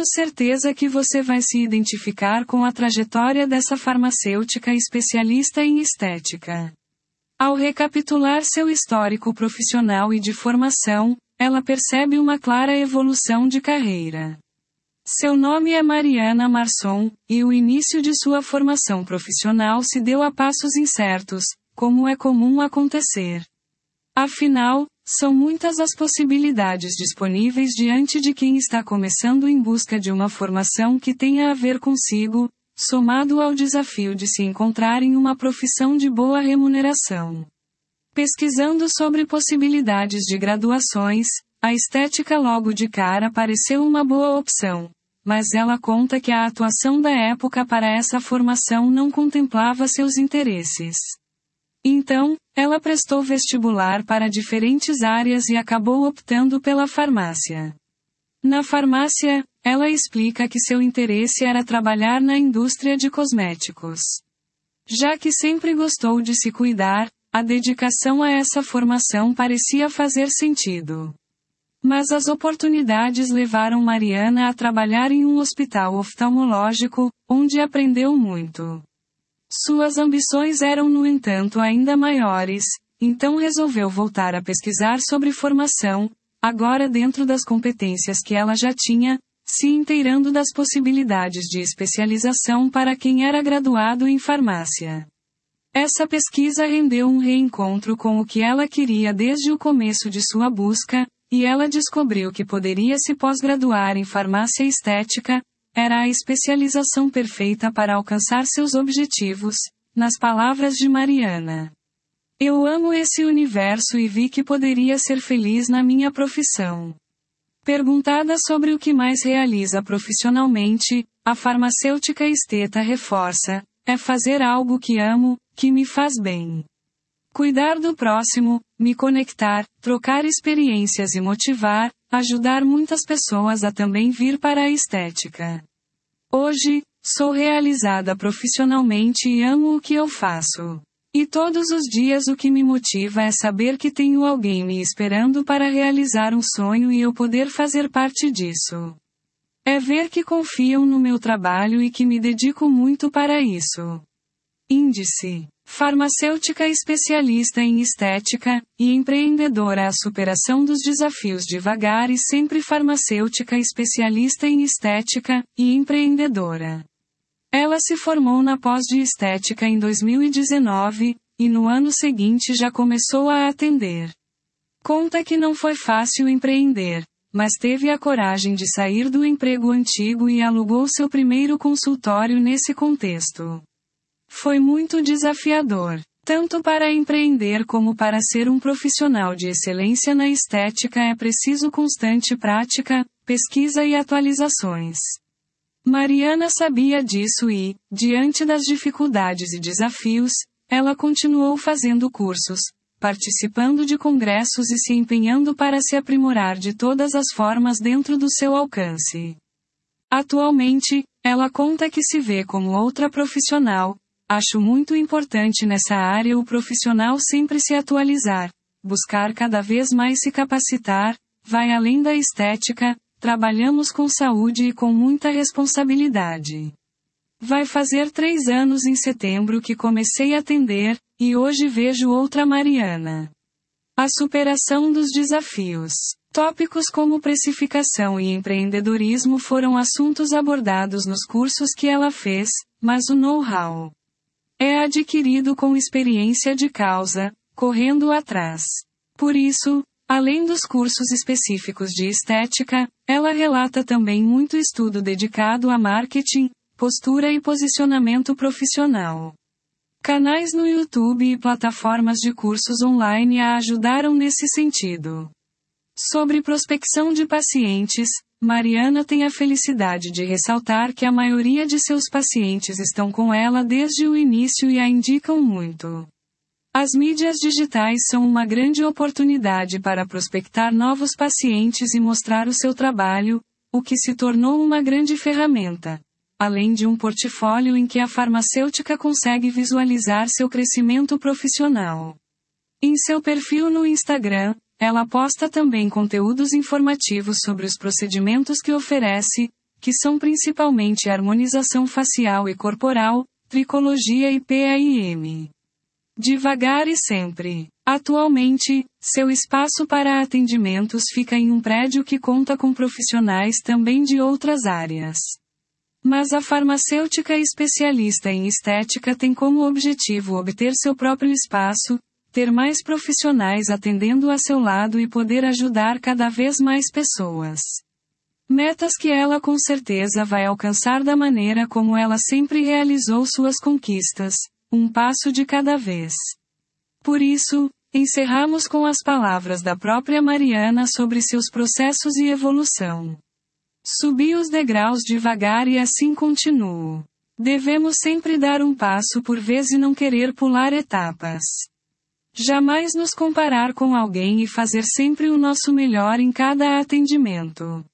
Tenho certeza que você vai se identificar com a trajetória dessa farmacêutica especialista em estética. Ao recapitular seu histórico profissional e de formação, ela percebe uma clara evolução de carreira. Seu nome é Mariana Marçom, e o início de sua formação profissional se deu a passos incertos, como é comum acontecer. Afinal, são muitas as possibilidades disponíveis diante de quem está começando em busca de uma formação que tenha a ver consigo, somado ao desafio de se encontrar em uma profissão de boa remuneração. Pesquisando sobre possibilidades de graduações, a estética logo de cara pareceu uma boa opção, mas ela conta que a atuação da época para essa formação não contemplava seus interesses. Então, ela prestou vestibular para diferentes áreas e acabou optando pela farmácia. Na farmácia, ela explica que seu interesse era trabalhar na indústria de cosméticos. Já que sempre gostou de se cuidar, a dedicação a essa formação parecia fazer sentido. Mas as oportunidades levaram Mariana a trabalhar em um hospital oftalmológico, onde aprendeu muito. Suas ambições eram, no entanto, ainda maiores, então resolveu voltar a pesquisar sobre formação, agora dentro das competências que ela já tinha, se inteirando das possibilidades de especialização para quem era graduado em farmácia. Essa pesquisa rendeu um reencontro com o que ela queria desde o começo de sua busca, e ela descobriu que poderia se pós-graduar em farmácia estética, era a especialização perfeita para alcançar seus objetivos, nas palavras de Mariana. Eu amo esse universo e vi que poderia ser feliz na minha profissão. Perguntada sobre o que mais realiza profissionalmente, a farmacêutica esteta reforça: é fazer algo que amo, que me faz bem. Cuidar do próximo, me conectar, trocar experiências e motivar, ajudar muitas pessoas a também vir para a estética. Hoje, sou realizada profissionalmente e amo o que eu faço. E todos os dias o que me motiva é saber que tenho alguém me esperando para realizar um sonho e eu poder fazer parte disso. É ver que confiam no meu trabalho e que me dedico muito para isso. Índice: farmacêutica especialista em estética, e empreendedora. A superação dos desafios devagar e sempre. Farmacêutica especialista em estética, e empreendedora. Ela se formou na pós de estética em 2019, e no ano seguinte já começou a atender. Conta que não foi fácil empreender, mas teve a coragem de sair do emprego antigo e alugou seu primeiro consultório nesse contexto. Foi muito desafiador, tanto para empreender como para ser um profissional de excelência na estética. É preciso constante prática, pesquisa e atualizações. Mariana sabia disso e, diante das dificuldades e desafios, ela continuou fazendo cursos, participando de congressos e se empenhando para se aprimorar de todas as formas dentro do seu alcance. Atualmente, ela conta que se vê como outra profissional. Acho muito importante nessa área o profissional sempre se atualizar, buscar cada vez mais se capacitar, vai além da estética, trabalhamos com saúde e com muita responsabilidade. Vai fazer 3 anos em setembro que comecei a atender, e hoje vejo outra Mariana. A superação dos desafios. Tópicos como precificação e empreendedorismo foram assuntos abordados nos cursos que ela fez, mas o know-how é adquirido com experiência de causa, correndo atrás. Por isso, além dos cursos específicos de estética, ela relata também muito estudo dedicado a marketing, postura e posicionamento profissional. Canais no YouTube e plataformas de cursos online a ajudaram nesse sentido. Sobre prospecção de pacientes, Mariana tem a felicidade de ressaltar que a maioria de seus pacientes estão com ela desde o início e a indicam muito. As mídias digitais são uma grande oportunidade para prospectar novos pacientes e mostrar o seu trabalho, o que se tornou uma grande ferramenta, além de um portfólio em que a farmacêutica consegue visualizar seu crescimento profissional. Em seu perfil no Instagram, ela posta também conteúdos informativos sobre os procedimentos que oferece, que são principalmente harmonização facial e corporal, tricologia e PAIM. Devagar e sempre. Atualmente, seu espaço para atendimentos fica em um prédio que conta com profissionais também de outras áreas. Mas a farmacêutica especialista em estética tem como objetivo obter seu próprio espaço, ter mais profissionais atendendo a seu lado e poder ajudar cada vez mais pessoas. Metas que ela com certeza vai alcançar da maneira como ela sempre realizou suas conquistas, um passo de cada vez. Por isso, encerramos com as palavras da própria Mariana sobre seus processos e evolução. Subi os degraus devagar e assim continuo. Devemos sempre dar um passo por vez e não querer pular etapas. Jamais nos comparar com alguém e fazer sempre o nosso melhor em cada atendimento.